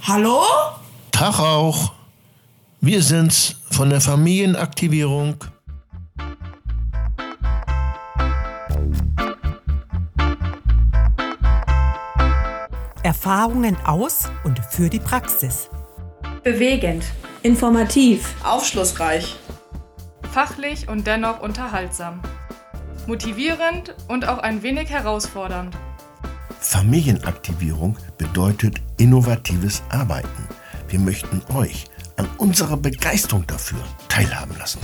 Hallo? Tag auch. Wir sind's von der Familienaktivierung. Erfahrungen aus und für die Praxis. Bewegend, informativ, Aufschlussreich, fachlich und dennoch unterhaltsam, motivierend und auch ein wenig herausfordernd. Familienaktivierung bedeutet innovatives Arbeiten. Wir möchten euch an unserer Begeisterung dafür teilhaben lassen.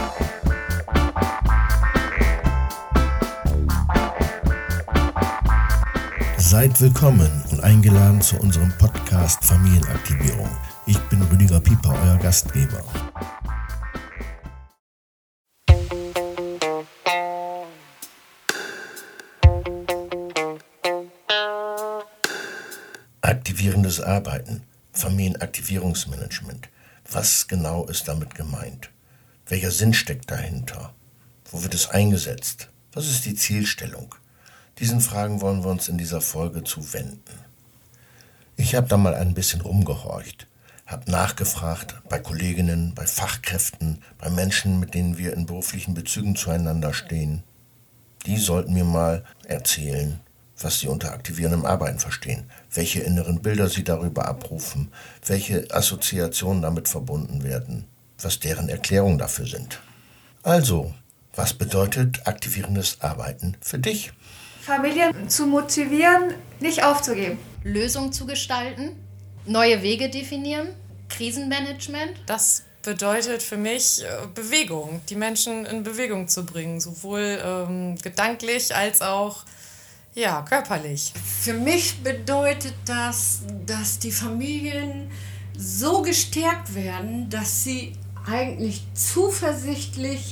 Seid willkommen und eingeladen zu unserem Podcast Familienaktivierung. Ich bin Rüdiger Pieper, euer Gastgeber. Aktivierendes Arbeiten, Familienaktivierungsmanagement. Was genau ist damit gemeint? Welcher Sinn steckt dahinter? Wo wird es eingesetzt? Was ist die Zielstellung? Diesen Fragen wollen wir uns in dieser Folge zuwenden. Ich habe da mal ein bisschen rumgehorcht, habe nachgefragt bei Kolleginnen, bei Fachkräften, bei Menschen, mit denen wir in beruflichen Bezügen zueinander stehen. Die sollten mir mal erzählen, was sie unter aktivierendem Arbeiten verstehen, welche inneren Bilder sie darüber abrufen, welche Assoziationen damit verbunden werden, was deren Erklärungen dafür sind. Also, was bedeutet aktivierendes Arbeiten für dich? Familien zu motivieren, nicht aufzugeben. Lösungen zu gestalten, neue Wege definieren, Krisenmanagement. Das bedeutet für mich Bewegung, die Menschen in Bewegung zu bringen, sowohl gedanklich als auch körperlich. Für mich bedeutet das, dass die Familien so gestärkt werden, dass sie eigentlich zuversichtlich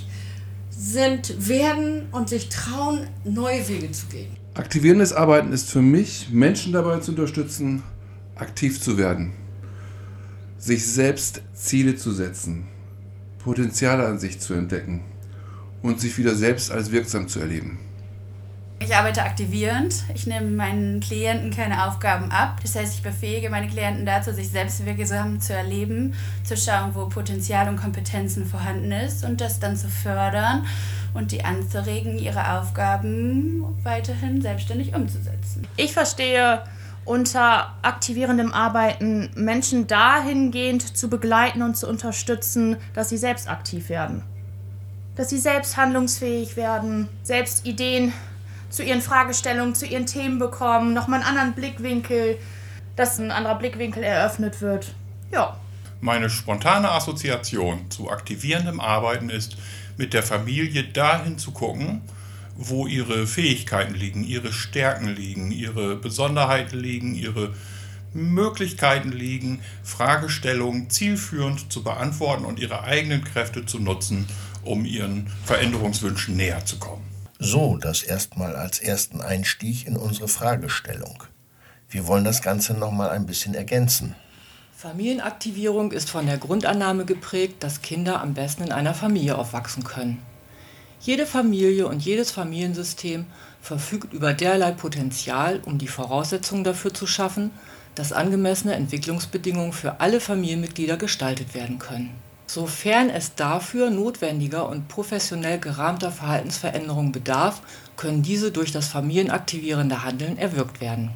werden und sich trauen, neue Wege zu gehen. Aktivierendes Arbeiten ist für mich, Menschen dabei zu unterstützen, aktiv zu werden, sich selbst Ziele zu setzen, Potenziale an sich zu entdecken und sich wieder selbst als wirksam zu erleben. Ich arbeite aktivierend. Ich nehme meinen Klienten keine Aufgaben ab. Das heißt, ich befähige meine Klienten dazu, sich selbst wirksam zu erleben, zu schauen, wo Potenzial und Kompetenzen vorhanden ist und das dann zu fördern und die anzuregen, ihre Aufgaben weiterhin selbstständig umzusetzen. Ich verstehe unter aktivierendem Arbeiten Menschen dahingehend zu begleiten und zu unterstützen, dass sie selbst aktiv werden. Dass sie selbst handlungsfähig werden, selbst Ideen zu ihren Fragestellungen, zu ihren Themen bekommen, nochmal einen anderen Blickwinkel, dass ein anderer Blickwinkel eröffnet wird. Ja. Meine spontane Assoziation zu aktivierendem Arbeiten ist, mit der Familie dahin zu gucken, wo ihre Fähigkeiten liegen, ihre Stärken liegen, ihre Besonderheiten liegen, ihre Möglichkeiten liegen, Fragestellungen zielführend zu beantworten und ihre eigenen Kräfte zu nutzen, um ihren Veränderungswünschen näher zu kommen. So, das erstmal als ersten Einstieg in unsere Fragestellung. Wir wollen das Ganze nochmal ein bisschen ergänzen. Familienaktivierung ist von der Grundannahme geprägt, dass Kinder am besten in einer Familie aufwachsen können. Jede Familie und jedes Familiensystem verfügt über derlei Potenzial, um die Voraussetzungen dafür zu schaffen, dass angemessene Entwicklungsbedingungen für alle Familienmitglieder gestaltet werden können. Sofern es dafür notwendiger und professionell gerahmter Verhaltensveränderungen bedarf, können diese durch das familienaktivierende Handeln erwirkt werden.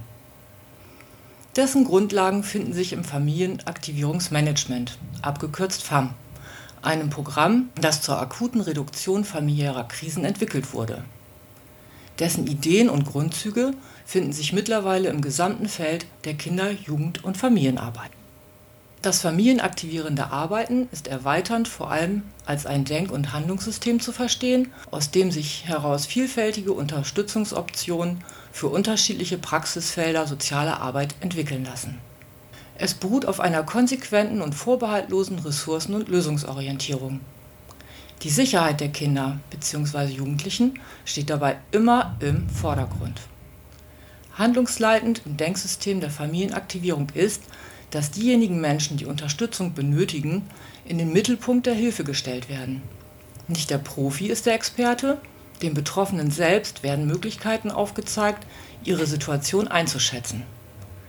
Dessen Grundlagen finden sich im Familienaktivierungsmanagement, abgekürzt FAM, einem Programm, das zur akuten Reduktion familiärer Krisen entwickelt wurde. Dessen Ideen und Grundzüge finden sich mittlerweile im gesamten Feld der Kinder-, Jugend- und Familienarbeit. Das familienaktivierende Arbeiten ist erweiternd vor allem als ein Denk- und Handlungssystem zu verstehen, aus dem sich heraus vielfältige Unterstützungsoptionen für unterschiedliche Praxisfelder sozialer Arbeit entwickeln lassen. Es beruht auf einer konsequenten und vorbehaltlosen Ressourcen- und Lösungsorientierung. Die Sicherheit der Kinder bzw. Jugendlichen steht dabei immer im Vordergrund. Handlungsleitend im Denksystem der Familienaktivierung ist, dass diejenigen Menschen, die Unterstützung benötigen, in den Mittelpunkt der Hilfe gestellt werden. Nicht der Profi ist der Experte, den Betroffenen selbst werden Möglichkeiten aufgezeigt, ihre Situation einzuschätzen.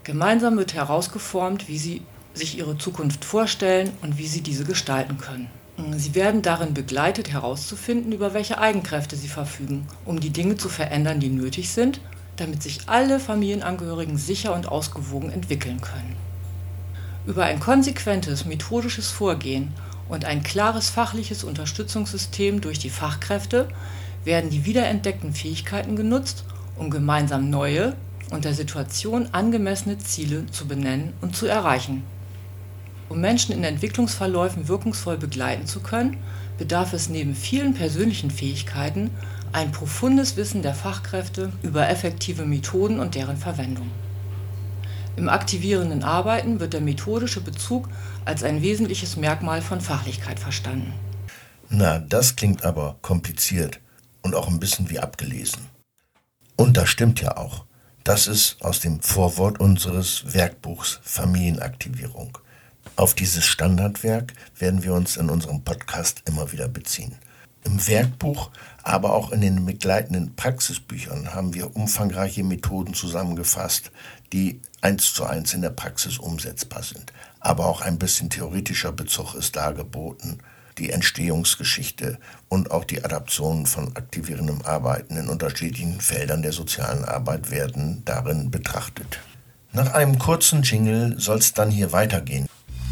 Gemeinsam wird herausgeformt, wie sie sich ihre Zukunft vorstellen und wie sie diese gestalten können. Sie werden darin begleitet, herauszufinden, über welche Eigenkräfte sie verfügen, um die Dinge zu verändern, die nötig sind, damit sich alle Familienangehörigen sicher und ausgewogen entwickeln können. Über ein konsequentes methodisches Vorgehen und ein klares fachliches Unterstützungssystem durch die Fachkräfte werden die wiederentdeckten Fähigkeiten genutzt, um gemeinsam neue und der Situation angemessene Ziele zu benennen und zu erreichen. Um Menschen in Entwicklungsverläufen wirkungsvoll begleiten zu können, bedarf es neben vielen persönlichen Fähigkeiten ein profundes Wissen der Fachkräfte über effektive Methoden und deren Verwendung. Im aktivierenden Arbeiten wird der methodische Bezug als ein wesentliches Merkmal von Fachlichkeit verstanden. Na, das klingt aber kompliziert und auch ein bisschen wie abgelesen. Und das stimmt ja auch. Das ist aus dem Vorwort unseres Werkbuchs Familienaktivierung. Auf dieses Standardwerk werden wir uns in unserem Podcast immer wieder beziehen. Im Werkbuch, aber auch in den begleitenden Praxisbüchern haben wir umfangreiche Methoden zusammengefasst, die 1:1 in der Praxis umsetzbar sind. Aber auch ein bisschen theoretischer Bezug ist dargeboten. Die Entstehungsgeschichte und auch die Adaption von aktivierendem Arbeiten in unterschiedlichen Feldern der sozialen Arbeit werden darin betrachtet. Nach einem kurzen Jingle soll es dann hier weitergehen.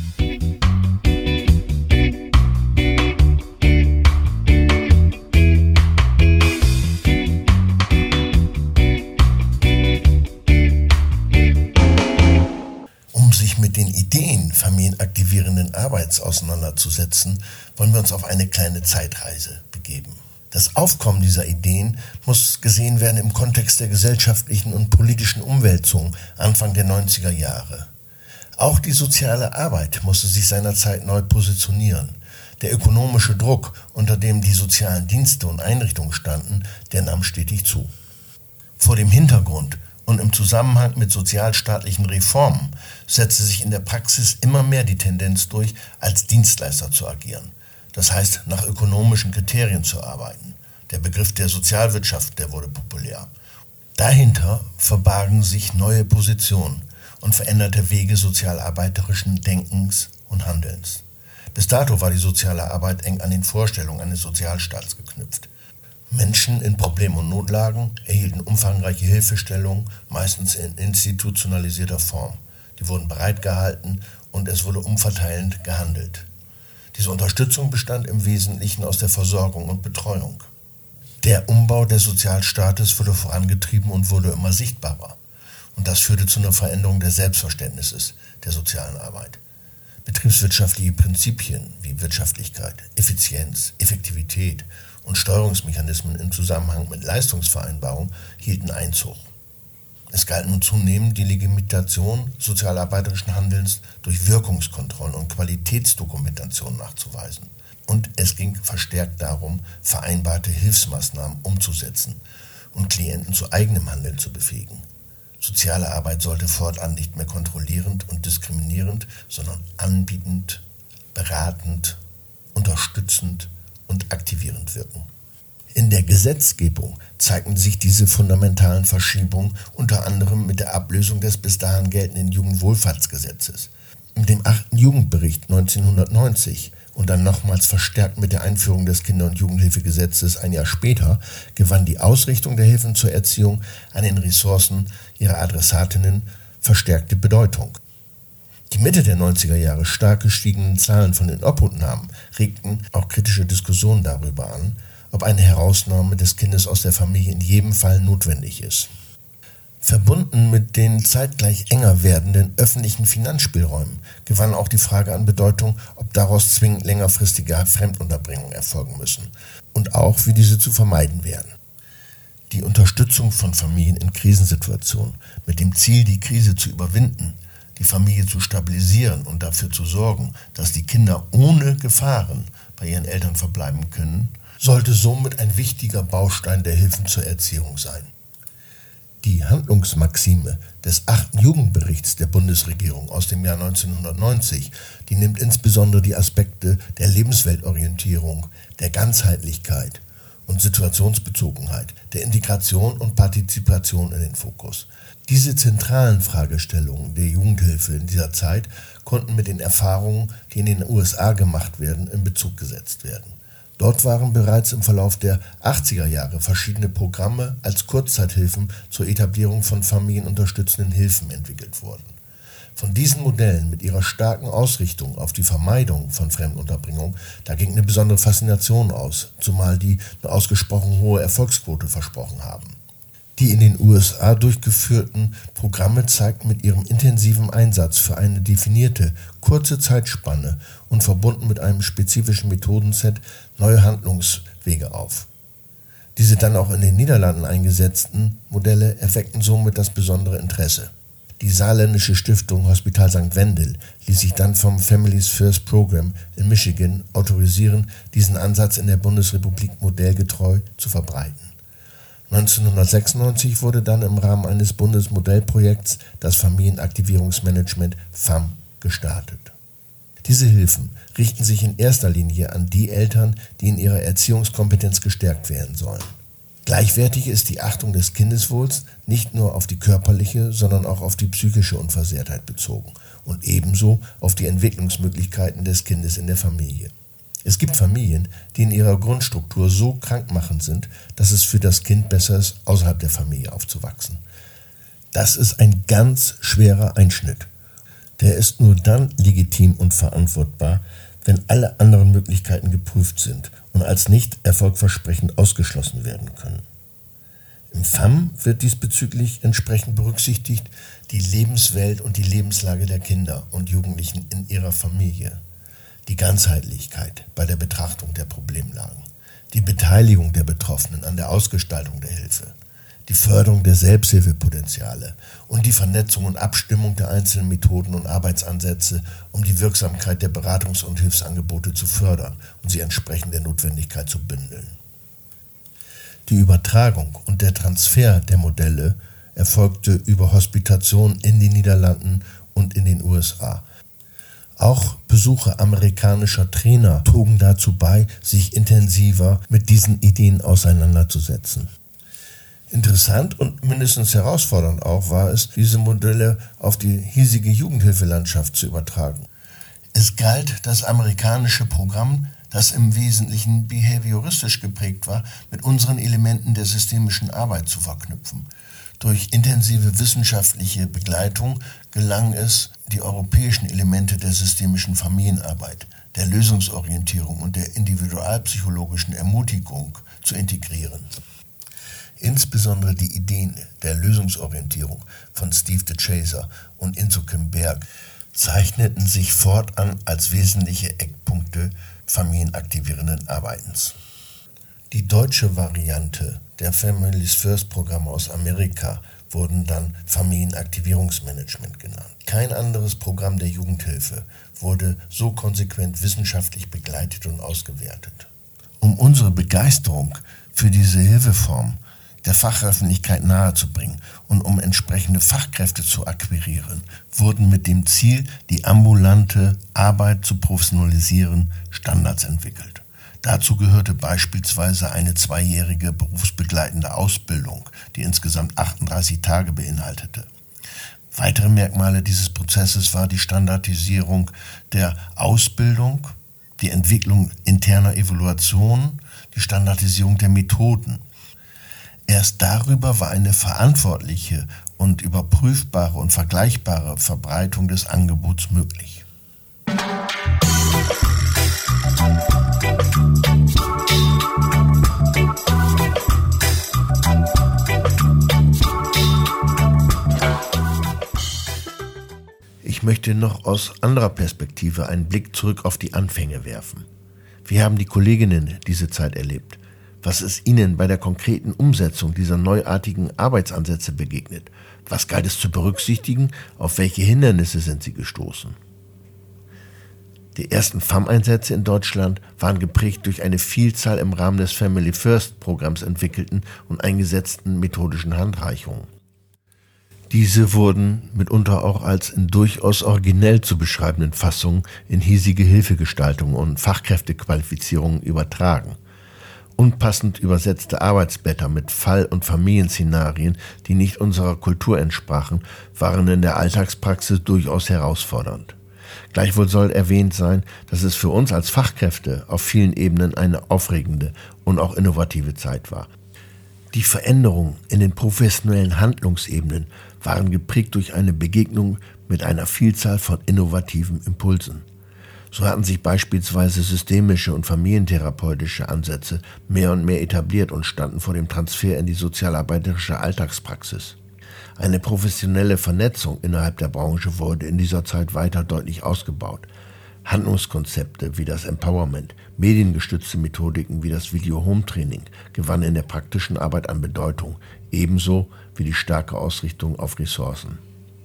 Mit den Ideen familienaktivierenden Arbeits auseinanderzusetzen, wollen wir uns auf eine kleine Zeitreise begeben. Das Aufkommen dieser Ideen muss gesehen werden im Kontext der gesellschaftlichen und politischen Umwälzung Anfang der 90er Jahre. Auch die soziale Arbeit musste sich seinerzeit neu positionieren. Der ökonomische Druck, unter dem die sozialen Dienste und Einrichtungen standen, der nahm stetig zu. Vor dem Hintergrund und im Zusammenhang mit sozialstaatlichen Reformen setzte sich in der Praxis immer mehr die Tendenz durch, als Dienstleister zu agieren. Das heißt, nach ökonomischen Kriterien zu arbeiten. Der Begriff der Sozialwirtschaft, der wurde populär. Dahinter verbargen sich neue Positionen und veränderte Wege sozialarbeiterischen Denkens und Handelns. Bis dato war die soziale Arbeit eng an den Vorstellungen eines Sozialstaats geknüpft. Menschen in Problem- und Notlagen erhielten umfangreiche Hilfestellungen, meistens in institutionalisierter Form. Die wurden bereitgehalten und es wurde umverteilend gehandelt. Diese Unterstützung bestand im Wesentlichen aus der Versorgung und Betreuung. Der Umbau des Sozialstaates wurde vorangetrieben und wurde immer sichtbarer. Und das führte zu einer Veränderung des Selbstverständnisses der sozialen Arbeit. Betriebswirtschaftliche Prinzipien wie Wirtschaftlichkeit, Effizienz, Effektivität und Steuerungsmechanismen im Zusammenhang mit Leistungsvereinbarung hielten Einzug. Es galt nun zunehmend die Legitimation sozialarbeiterischen Handelns durch Wirkungskontrollen und Qualitätsdokumentation nachzuweisen. Und es ging verstärkt darum, vereinbarte Hilfsmaßnahmen umzusetzen und Klienten zu eigenem Handeln zu befähigen. Soziale Arbeit sollte fortan nicht mehr kontrollierend und diskriminierend, sondern anbietend, beratend, unterstützend und aktivierend wirken. In der Gesetzgebung zeigten sich diese fundamentalen Verschiebungen unter anderem mit der Ablösung des bis dahin geltenden Jugendwohlfahrtsgesetzes. Mit dem 8. Jugendbericht 1990 und dann nochmals verstärkt mit der Einführung des Kinder- und Jugendhilfegesetzes ein Jahr später gewann die Ausrichtung der Hilfen zur Erziehung an den Ressourcen ihrer Adressatinnen verstärkte Bedeutung. Die Mitte der 90er Jahre stark gestiegenen Zahlen von den Obhutnahmen regten auch kritische Diskussionen darüber an, ob eine Herausnahme des Kindes aus der Familie in jedem Fall notwendig ist. Verbunden mit den zeitgleich enger werdenden öffentlichen Finanzspielräumen gewann auch die Frage an Bedeutung, ob daraus zwingend längerfristige Fremdunterbringungen erfolgen müssen und auch, wie diese zu vermeiden wären. Die Unterstützung von Familien in Krisensituationen mit dem Ziel, die Krise zu überwinden, die Familie zu stabilisieren und dafür zu sorgen, dass die Kinder ohne Gefahren bei ihren Eltern verbleiben können, sollte somit ein wichtiger Baustein der Hilfen zur Erziehung sein. Die Handlungsmaxime des 8. Jugendberichts der Bundesregierung aus dem Jahr 1990, die nimmt insbesondere die Aspekte der Lebensweltorientierung, der Ganzheitlichkeit und Situationsbezogenheit, der Integration und Partizipation in den Fokus. Diese zentralen Fragestellungen der Jugendhilfe in dieser Zeit konnten mit den Erfahrungen, die in den USA gemacht werden, in Bezug gesetzt werden. Dort waren bereits im Verlauf der 80er Jahre verschiedene Programme als Kurzzeithilfen zur Etablierung von familienunterstützenden Hilfen entwickelt worden. Von diesen Modellen mit ihrer starken Ausrichtung auf die Vermeidung von Fremdenunterbringung, da ging eine besondere Faszination aus, zumal die eine ausgesprochen hohe Erfolgsquote versprochen haben. Die in den USA durchgeführten Programme zeigten mit ihrem intensiven Einsatz für eine definierte, kurze Zeitspanne und verbunden mit einem spezifischen Methodenset neue Handlungswege auf. Diese dann auch in den Niederlanden eingesetzten Modelle erweckten somit das besondere Interesse. Die saarländische Stiftung Hospital St. Wendel ließ sich dann vom Families First Program in Michigan autorisieren, diesen Ansatz in der Bundesrepublik modellgetreu zu verbreiten. 1996 wurde dann im Rahmen eines Bundesmodellprojekts das Familienaktivierungsmanagement FAM gestartet. Diese Hilfen richten sich in erster Linie an die Eltern, die in ihrer Erziehungskompetenz gestärkt werden sollen. Gleichwertig ist die Achtung des Kindeswohls nicht nur auf die körperliche, sondern auch auf die psychische Unversehrtheit bezogen und ebenso auf die Entwicklungsmöglichkeiten des Kindes in der Familie. Es gibt Familien, die in ihrer Grundstruktur so krankmachend sind, dass es für das Kind besser ist, außerhalb der Familie aufzuwachsen. Das ist ein ganz schwerer Einschnitt. Der ist nur dann legitim und verantwortbar, wenn alle anderen Möglichkeiten geprüft sind und als nicht erfolgversprechend ausgeschlossen werden können. Im FAM wird diesbezüglich entsprechend berücksichtigt die Lebenswelt und die Lebenslage der Kinder und Jugendlichen in ihrer Familie, die Ganzheitlichkeit bei der Betrachtung der Problemlagen, die Beteiligung der Betroffenen an der Ausgestaltung der Hilfe, die Förderung der Selbsthilfepotenziale und die Vernetzung und Abstimmung der einzelnen Methoden und Arbeitsansätze, um die Wirksamkeit der Beratungs- und Hilfsangebote zu fördern und sie entsprechend der Notwendigkeit zu bündeln. Die Übertragung und der Transfer der Modelle erfolgte über Hospitationen in den Niederlanden und in den USA. Auch Besuche amerikanischer Trainer trugen dazu bei, sich intensiver mit diesen Ideen auseinanderzusetzen. Interessant und mindestens herausfordernd auch war es, diese Modelle auf die hiesige Jugendhilfelandschaft zu übertragen. Es galt, das amerikanische Programm, das im Wesentlichen behavioristisch geprägt war, mit unseren Elementen der systemischen Arbeit zu verknüpfen. Durch intensive wissenschaftliche Begleitung gelang es, die europäischen Elemente der systemischen Familienarbeit, der Lösungsorientierung und der individualpsychologischen Ermutigung zu integrieren. Insbesondere die Ideen der Lösungsorientierung von Steve DeChaser und Inso Kim Berg zeichneten sich fortan als wesentliche Eckpunkte familienaktivierenden Arbeitens. Die deutsche Variante der Families First Programme aus Amerika wurden dann Familienaktivierungsmanagement genannt. Kein anderes Programm der Jugendhilfe wurde so konsequent wissenschaftlich begleitet und ausgewertet. Um unsere Begeisterung für diese Hilfeform der Fachöffentlichkeit nahezubringen und um entsprechende Fachkräfte zu akquirieren, wurden mit dem Ziel, die ambulante Arbeit zu professionalisieren, Standards entwickelt. Dazu gehörte beispielsweise eine 2-jährige berufsbegleitende Ausbildung, die insgesamt 38 Tage beinhaltete. Weitere Merkmale dieses Prozesses war die Standardisierung der Ausbildung, die Entwicklung interner Evaluationen, die Standardisierung der Methoden. Erst darüber war eine verantwortliche und überprüfbare und vergleichbare Verbreitung des Angebots möglich. Ich möchte noch aus anderer Perspektive einen Blick zurück auf die Anfänge werfen. Wie haben die Kolleginnen diese Zeit erlebt? Was ist Ihnen bei der konkreten Umsetzung dieser neuartigen Arbeitsansätze begegnet? Was galt es zu berücksichtigen? Auf welche Hindernisse sind Sie gestoßen? Die ersten FAM-Einsätze in Deutschland waren geprägt durch eine Vielzahl im Rahmen des Family First Programms entwickelten und eingesetzten methodischen Handreichungen. Diese wurden mitunter auch als in durchaus originell zu beschreibenden Fassungen in hiesige Hilfegestaltungen und Fachkräftequalifizierungen übertragen. Unpassend übersetzte Arbeitsblätter mit Fall- und Familienszenarien, die nicht unserer Kultur entsprachen, waren in der Alltagspraxis durchaus herausfordernd. Gleichwohl soll erwähnt sein, dass es für uns als Fachkräfte auf vielen Ebenen eine aufregende und auch innovative Zeit war. Die Veränderungen in den professionellen Handlungsebenen waren geprägt durch eine Begegnung mit einer Vielzahl von innovativen Impulsen. So hatten sich beispielsweise systemische und familientherapeutische Ansätze mehr und mehr etabliert und standen vor dem Transfer in die sozialarbeiterische Alltagspraxis. Eine professionelle Vernetzung innerhalb der Branche wurde in dieser Zeit weiter deutlich ausgebaut. Handlungskonzepte wie das Empowerment, mediengestützte Methodiken wie das Video-Home-Training gewannen in der praktischen Arbeit an Bedeutung, ebenso wie die starke Ausrichtung auf Ressourcen.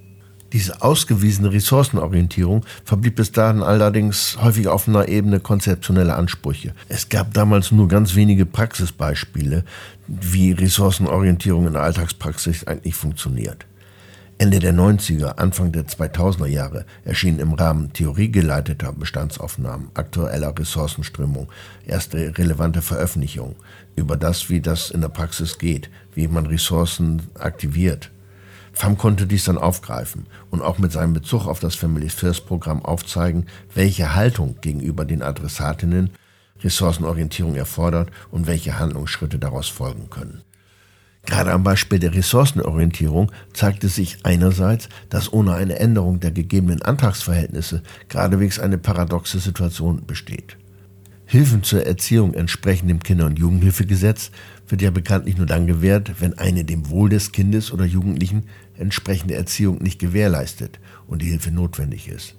Diese ausgewiesene Ressourcenorientierung verblieb bis dahin allerdings häufig auf einer Ebene konzeptioneller Ansprüche. Es gab damals nur ganz wenige Praxisbeispiele, wie Ressourcenorientierung in der Alltagspraxis eigentlich funktioniert. Ende der 90er, Anfang der 2000er Jahre erschienen im Rahmen theoriegeleiteter Bestandsaufnahmen, aktueller Ressourcenströmung, erste relevante Veröffentlichungen über das, wie das in der Praxis geht, wie man Ressourcen aktiviert. FAM konnte dies dann aufgreifen und auch mit seinem Bezug auf das Family First Programm aufzeigen, welche Haltung gegenüber den Adressatinnen Ressourcenorientierung erfordert und welche Handlungsschritte daraus folgen können. Gerade am Beispiel der Ressourcenorientierung zeigte sich einerseits, dass ohne eine Änderung der gegebenen Antragsverhältnisse geradewegs eine paradoxe Situation besteht. Hilfen zur Erziehung entsprechend dem Kinder- und Jugendhilfegesetz wird ja bekanntlich nur dann gewährt, wenn eine dem Wohl des Kindes oder Jugendlichen entsprechende Erziehung nicht gewährleistet und die Hilfe notwendig ist.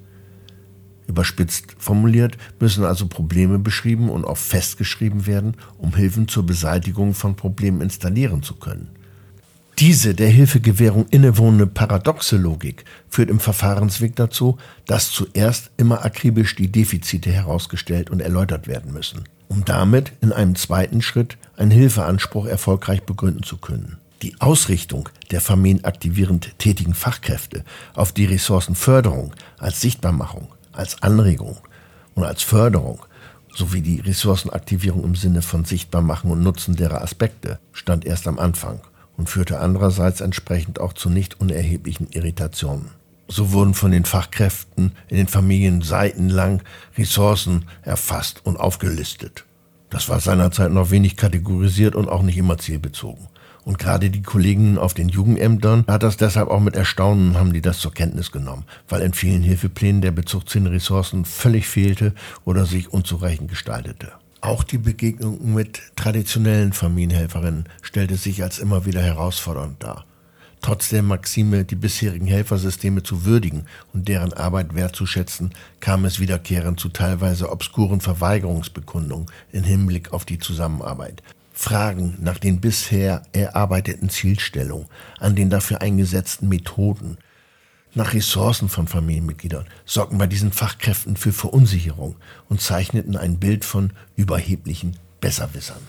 Überspitzt formuliert müssen also Probleme beschrieben und auch festgeschrieben werden, um Hilfen zur Beseitigung von Problemen installieren zu können. Diese der Hilfegewährung innewohnende paradoxe Logik führt im Verfahrensweg dazu, dass zuerst immer akribisch die Defizite herausgestellt und erläutert werden müssen, um damit in einem zweiten Schritt einen Hilfeanspruch erfolgreich begründen zu können. Die Ausrichtung der familienaktivierend tätigen Fachkräfte auf die Ressourcenförderung als Sichtbarmachung, als Anregung und als Förderung sowie die Ressourcenaktivierung im Sinne von Sichtbarmachen und Nutzen derer Aspekte stand erst am Anfang und führte andererseits entsprechend auch zu nicht unerheblichen Irritationen. So wurden von den Fachkräften in den Familien seitenlang Ressourcen erfasst und aufgelistet. Das war seinerzeit noch wenig kategorisiert und auch nicht immer zielbezogen. Und gerade die Kollegen auf den Jugendämtern hat das deshalb auch mit Erstaunen, haben die das zur Kenntnis genommen, weil in vielen Hilfeplänen der Bezug zu den Ressourcen völlig fehlte oder sich unzureichend gestaltete. Auch die Begegnung mit traditionellen Familienhelferinnen stellte sich als immer wieder herausfordernd dar. Trotz der Maxime, die bisherigen Helfersysteme zu würdigen und deren Arbeit wertzuschätzen, kam es wiederkehrend zu teilweise obskuren Verweigerungsbekundungen im Hinblick auf die Zusammenarbeit. Fragen nach den bisher erarbeiteten Zielstellungen, an den dafür eingesetzten Methoden, nach Ressourcen von Familienmitgliedern sorgten bei diesen Fachkräften für Verunsicherung und zeichneten ein Bild von überheblichen Besserwissern.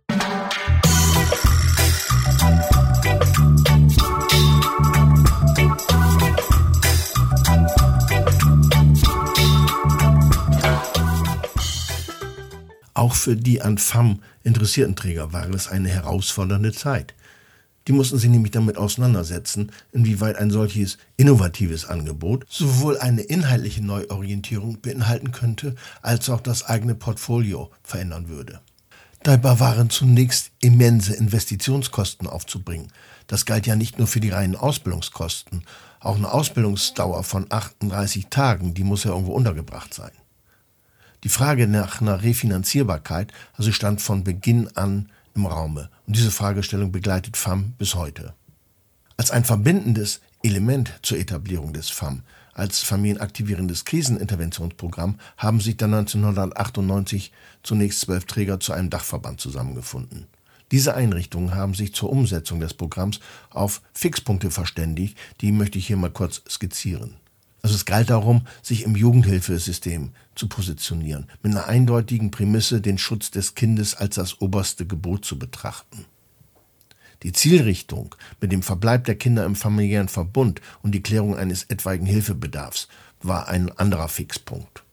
Auch für die an FAM interessierten Träger war es eine herausfordernde Zeit. Die mussten sich nämlich damit auseinandersetzen, inwieweit ein solches innovatives Angebot sowohl eine inhaltliche Neuorientierung beinhalten könnte, als auch das eigene Portfolio verändern würde. Dabei waren zunächst immense Investitionskosten aufzubringen. Das galt ja nicht nur für die reinen Ausbildungskosten. Auch eine Ausbildungsdauer von 38 Tagen, die muss ja irgendwo untergebracht sein. Die Frage nach einer Refinanzierbarkeit also stand von Beginn an im Raume. Und diese Fragestellung begleitet FAM bis heute. Als ein verbindendes Element zur Etablierung des FAM, als familienaktivierendes Kriseninterventionsprogramm, haben sich dann 1998 zunächst 12 Träger zu einem Dachverband zusammengefunden. Diese Einrichtungen haben sich zur Umsetzung des Programms auf Fixpunkte verständigt, die möchte ich hier mal kurz skizzieren. Also es galt darum, sich im Jugendhilfesystem zu positionieren, mit einer eindeutigen Prämisse, den Schutz des Kindes als das oberste Gebot zu betrachten. Die Zielrichtung mit dem Verbleib der Kinder im familiären Verbund und die Klärung eines etwaigen Hilfebedarfs war ein anderer Fixpunkt.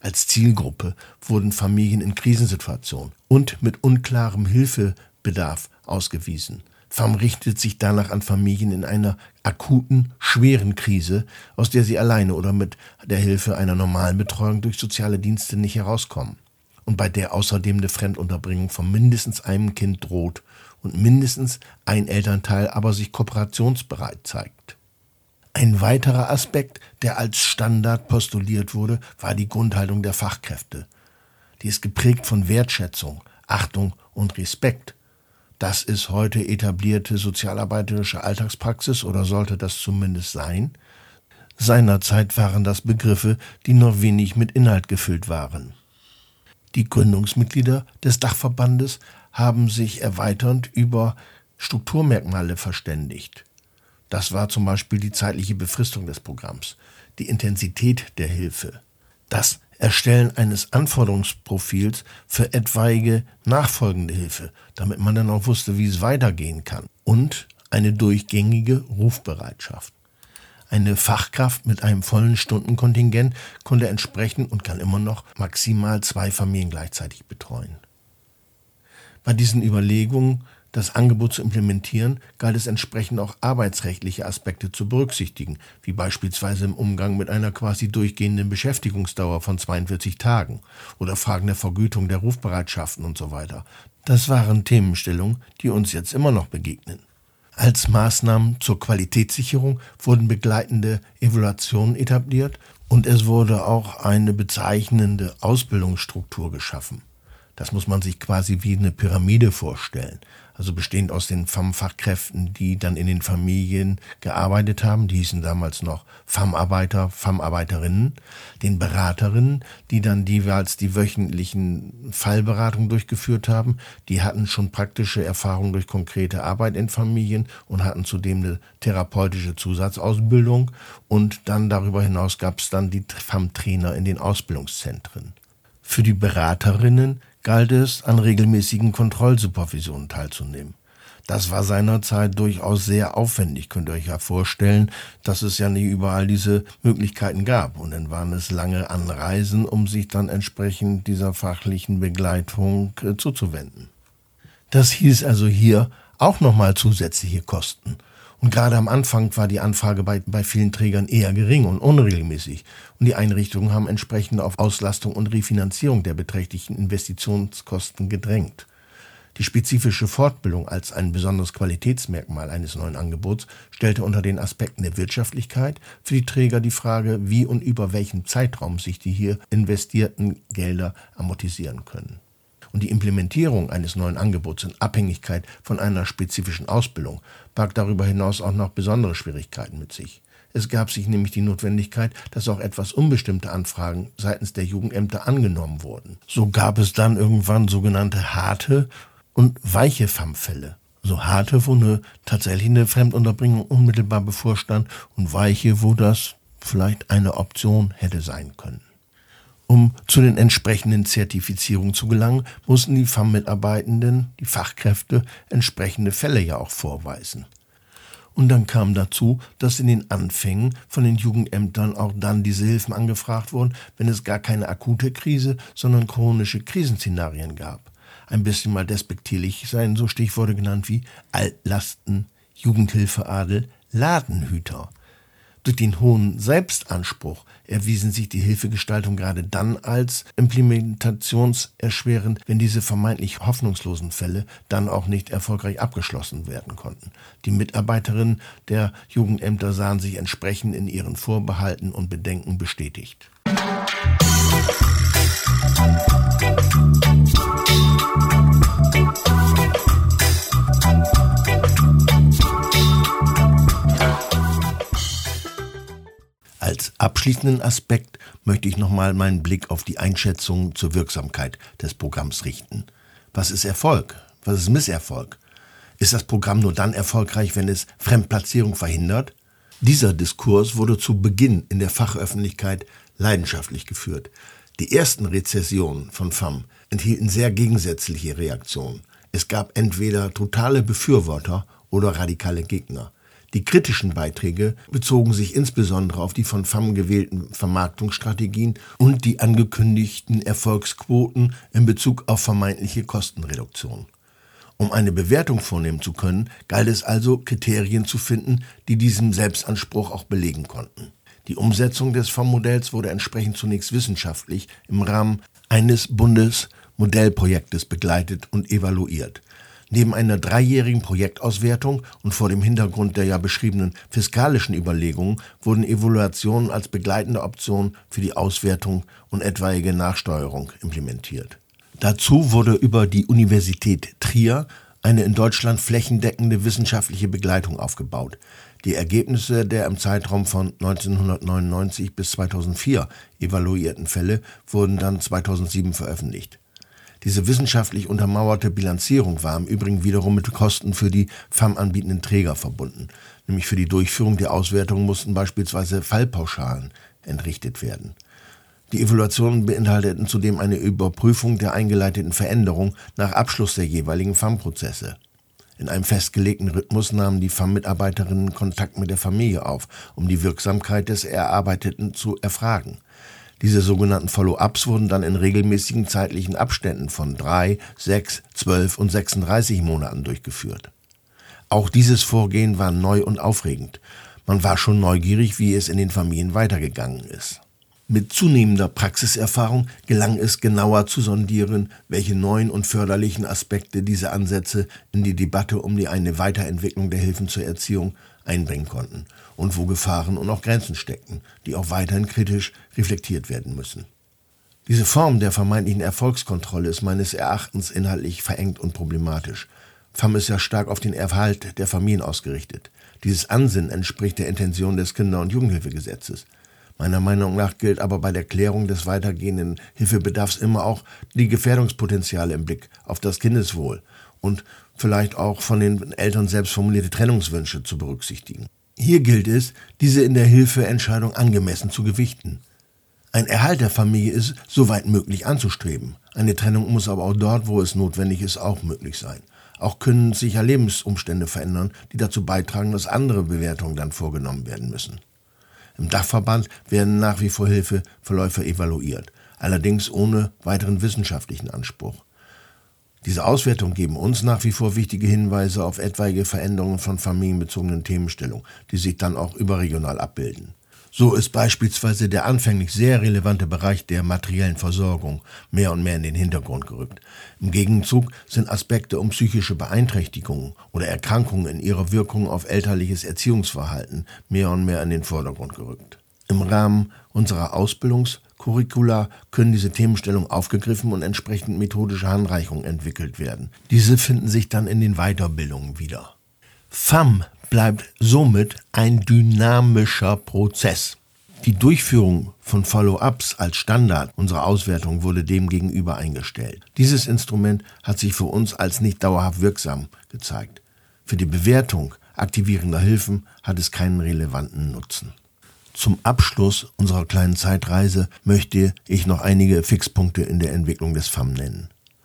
Als Zielgruppe wurden Familien in Krisensituationen und mit unklarem Hilfebedarf ausgewiesen. FAM richtet sich danach an Familien in einer akuten, schweren Krise, aus der sie alleine oder mit der Hilfe einer normalen Betreuung durch soziale Dienste nicht herauskommen. Und bei der außerdem eine Fremdunterbringung von mindestens einem Kind droht und mindestens ein Elternteil aber sich kooperationsbereit zeigt. Ein weiterer Aspekt, der als Standard postuliert wurde, war die Grundhaltung der Fachkräfte. Die ist geprägt von Wertschätzung, Achtung und Respekt. Das ist heute etablierte sozialarbeiterische Alltagspraxis oder sollte das zumindest sein. Seinerzeit waren das Begriffe, die nur wenig mit Inhalt gefüllt waren. Die Gründungsmitglieder des Dachverbandes haben sich erweiternd über Strukturmerkmale verständigt. Das war zum Beispiel die zeitliche Befristung des Programms, die Intensität der Hilfe, das Erstellen eines Anforderungsprofils für etwaige nachfolgende Hilfe, damit man dann auch wusste, wie es weitergehen kann, und eine durchgängige Rufbereitschaft. Eine Fachkraft mit einem vollen Stundenkontingent konnte entsprechend und kann immer noch maximal 2 Familien gleichzeitig betreuen. Bei diesen Überlegungen, das Angebot zu implementieren, galt es entsprechend auch arbeitsrechtliche Aspekte zu berücksichtigen, wie beispielsweise im Umgang mit einer quasi durchgehenden Beschäftigungsdauer von 42 Tagen oder Fragen der Vergütung der Rufbereitschaften und so weiter. Das waren Themenstellungen, die uns jetzt immer noch begegnen. Als Maßnahmen zur Qualitätssicherung wurden begleitende Evaluationen etabliert und es wurde auch eine bezeichnende Ausbildungsstruktur geschaffen. Das muss man sich quasi wie eine Pyramide vorstellen, also bestehend aus den FAM-Fachkräften, die dann in den Familien gearbeitet haben, die hießen damals noch FAM-Arbeiter, FAM-Arbeiterinnen, den Beraterinnen, die dann jeweils die wöchentlichen Fallberatungen durchgeführt haben, die hatten schon praktische Erfahrung durch konkrete Arbeit in Familien und hatten zudem eine therapeutische Zusatzausbildung und dann darüber hinaus gab es dann die FAM-Trainer in den Ausbildungszentren. Für die Beraterinnen galt es, an regelmäßigen Kontrollsupervisionen teilzunehmen. Das war seinerzeit durchaus sehr aufwendig, könnt ihr euch ja vorstellen, dass es ja nicht überall diese Möglichkeiten gab. Und dann waren es lange Anreisen, um sich dann entsprechend dieser fachlichen Begleitung zuzuwenden. Das hieß also hier auch nochmal zusätzliche Kosten. Und gerade am Anfang war die Anfrage bei vielen Trägern eher gering und unregelmäßig. Und die Einrichtungen haben entsprechend auf Auslastung und Refinanzierung der beträchtlichen Investitionskosten gedrängt. Die spezifische Fortbildung als ein besonderes Qualitätsmerkmal eines neuen Angebots stellte unter den Aspekten der Wirtschaftlichkeit für die Träger die Frage, wie und über welchen Zeitraum sich die hier investierten Gelder amortisieren können. Und die Implementierung eines neuen Angebots in Abhängigkeit von einer spezifischen Ausbildung barg darüber hinaus auch noch besondere Schwierigkeiten mit sich. Es gab sich nämlich die Notwendigkeit, dass auch etwas unbestimmte Anfragen seitens der Jugendämter angenommen wurden. So gab es dann irgendwann sogenannte harte und weiche FAM-Fälle. So harte, wo tatsächlich eine Fremdunterbringung unmittelbar bevorstand und weiche, wo das vielleicht eine Option hätte sein können. Um zu den entsprechenden Zertifizierungen zu gelangen, mussten die FAM-Mitarbeitenden, die Fachkräfte, entsprechende Fälle ja auch vorweisen. Und dann kam dazu, dass in den Anfängen von den Jugendämtern auch dann diese Hilfen angefragt wurden, wenn es gar keine akute Krise, sondern chronische Krisenszenarien gab. Ein bisschen mal despektierlich seien so Stichworte genannt wie Altlasten, Jugendhilfeadel, Ladenhüter. Durch den hohen Selbstanspruch erwiesen sich die Hilfegestaltung gerade dann als implementationserschwerend, wenn diese vermeintlich hoffnungslosen Fälle dann auch nicht erfolgreich abgeschlossen werden konnten. Die Mitarbeiterinnen der Jugendämter sahen sich entsprechend in ihren Vorbehalten und Bedenken bestätigt. Als abschließenden Aspekt möchte ich nochmal meinen Blick auf die Einschätzung zur Wirksamkeit des Programms richten. Was ist Erfolg? Was ist Misserfolg? Ist das Programm nur dann erfolgreich, wenn es Fremdplatzierung verhindert? Dieser Diskurs wurde zu Beginn in der Fachöffentlichkeit leidenschaftlich geführt. Die ersten Rezessionen von FAM enthielten sehr gegensätzliche Reaktionen. Es gab entweder totale Befürworter oder radikale Gegner. Die kritischen Beiträge bezogen sich insbesondere auf die von FAM gewählten Vermarktungsstrategien und die angekündigten Erfolgsquoten in Bezug auf vermeintliche Kostenreduktion. Um eine Bewertung vornehmen zu können, galt es also, Kriterien zu finden, die diesem Selbstanspruch auch belegen konnten. Die Umsetzung des FAM-Modells wurde entsprechend zunächst wissenschaftlich im Rahmen eines Bundesmodellprojektes begleitet und evaluiert. Neben einer 3-jährigen Projektauswertung und vor dem Hintergrund der ja beschriebenen fiskalischen Überlegungen wurden Evaluationen als begleitende Option für die Auswertung und etwaige Nachsteuerung implementiert. Dazu wurde über die Universität Trier eine in Deutschland flächendeckende wissenschaftliche Begleitung aufgebaut. Die Ergebnisse der im Zeitraum von 1999 bis 2004 evaluierten Fälle wurden dann 2007 veröffentlicht. Diese wissenschaftlich untermauerte Bilanzierung war im Übrigen wiederum mit Kosten für die FAM anbietenden Träger verbunden. Nämlich für die Durchführung der Auswertung mussten beispielsweise Fallpauschalen entrichtet werden. Die Evaluationen beinhalteten zudem eine Überprüfung der eingeleiteten Veränderungen nach Abschluss der jeweiligen FAM-Prozesse. In einem festgelegten Rhythmus nahmen die FAM-Mitarbeiterinnen Kontakt mit der Familie auf, um die Wirksamkeit des Erarbeiteten zu erfragen. Diese sogenannten Follow-ups wurden dann in regelmäßigen zeitlichen Abständen von 3, 6, 12 und 36 Monaten durchgeführt. Auch dieses Vorgehen war neu und aufregend. Man war schon neugierig, wie es in den Familien weitergegangen ist. Mit zunehmender Praxiserfahrung gelang es, genauer zu sondieren, welche neuen und förderlichen Aspekte diese Ansätze in die Debatte um eine Weiterentwicklung der Hilfen zur Erziehung einbringen konnten und wo Gefahren und auch Grenzen steckten, die auch weiterhin kritisch reflektiert werden müssen. Diese Form der vermeintlichen Erfolgskontrolle ist meines Erachtens inhaltlich verengt und problematisch. FAM ist ja stark auf den Erhalt der Familien ausgerichtet. Dieses Ansinnen entspricht der Intention des Kinder- und Jugendhilfegesetzes. Meiner Meinung nach gilt aber bei der Klärung des weitergehenden Hilfebedarfs immer auch die Gefährdungspotenziale im Blick auf das Kindeswohl und vielleicht auch von den Eltern selbst formulierte Trennungswünsche zu berücksichtigen. Hier gilt es, diese in der Hilfeentscheidung angemessen zu gewichten. Ein Erhalt der Familie ist soweit möglich anzustreben. Eine Trennung muss aber auch dort, wo es notwendig ist, auch möglich sein. Auch können sich ja Lebensumstände verändern, die dazu beitragen, dass andere Bewertungen dann vorgenommen werden müssen. Im Dachverband werden nach wie vor Hilfeverläufe evaluiert, allerdings ohne weiteren wissenschaftlichen Anspruch. Diese Auswertungen geben uns nach wie vor wichtige Hinweise auf etwaige Veränderungen von familienbezogenen Themenstellungen, die sich dann auch überregional abbilden. So ist beispielsweise der anfänglich sehr relevante Bereich der materiellen Versorgung mehr und mehr in den Hintergrund gerückt. Im Gegenzug sind Aspekte um psychische Beeinträchtigungen oder Erkrankungen in ihrer Wirkung auf elterliches Erziehungsverhalten mehr und mehr in den Vordergrund gerückt. Im Rahmen unserer Ausbildungscurricula können diese Themenstellungen aufgegriffen und entsprechend methodische Handreichungen entwickelt werden. Diese finden sich dann in den Weiterbildungen wieder. FAM bleibt somit ein dynamischer Prozess. Die Durchführung von Follow-ups als Standard unserer Auswertung wurde demgegenüber eingestellt. Dieses Instrument hat sich für uns als nicht dauerhaft wirksam gezeigt. Für die Bewertung aktivierender Hilfen hat es keinen relevanten Nutzen. Zum Abschluss unserer kleinen Zeitreise möchte ich noch einige Fixpunkte in der Entwicklung des FAM nennen.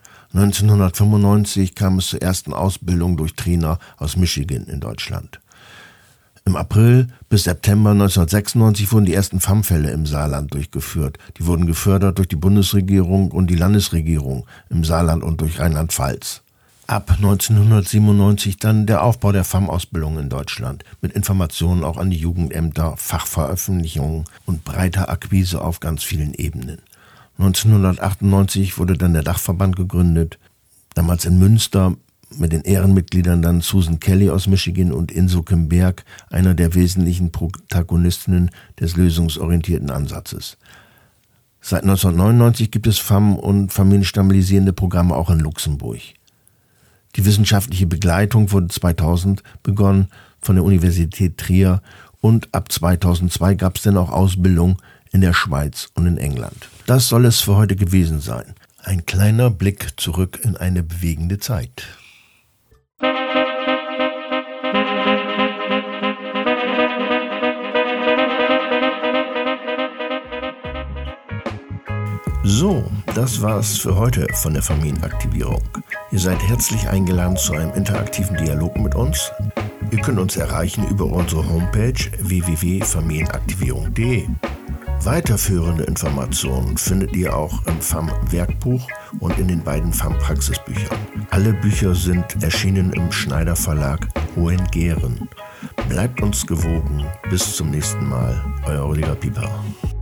1995 kam es zur ersten Ausbildung durch Trainer aus Michigan in Deutschland. Im April bis September 1996 wurden die ersten FAM-Fälle im Saarland durchgeführt. Die wurden gefördert durch die Bundesregierung und die Landesregierung im Saarland und durch Rheinland-Pfalz. Ab 1997 dann der Aufbau der FAM-Ausbildung in Deutschland mit Informationen auch an die Jugendämter, Fachveröffentlichungen und breiter Akquise auf ganz vielen Ebenen. 1998 wurde dann der Dachverband gegründet, damals in Münster mit den Ehrenmitgliedern dann Susan Kelly aus Michigan und Inso Kimberg, einer der wesentlichen Protagonistinnen des lösungsorientierten Ansatzes. Seit 1999 gibt es FAM- und familienstabilisierende Programme auch in Luxemburg. Die wissenschaftliche Begleitung wurde 2000 begonnen von der Universität Trier und ab 2002 gab es dann auch Ausbildung in der Schweiz und in England. Das soll es für heute gewesen sein. Ein kleiner Blick zurück in eine bewegende Zeit. So, das war's für heute von der Familienaktivierung. Ihr seid herzlich eingeladen zu einem interaktiven Dialog mit uns. Ihr könnt uns erreichen über unsere Homepage www.familienaktivierung.de. Weiterführende Informationen findet ihr auch im FAM-Werkbuch und in den beiden FAM-Praxisbüchern. Alle Bücher sind erschienen im Schneider Verlag Hohengehren. Bleibt uns gewogen. Bis zum nächsten Mal. Euer Oliver Pieper.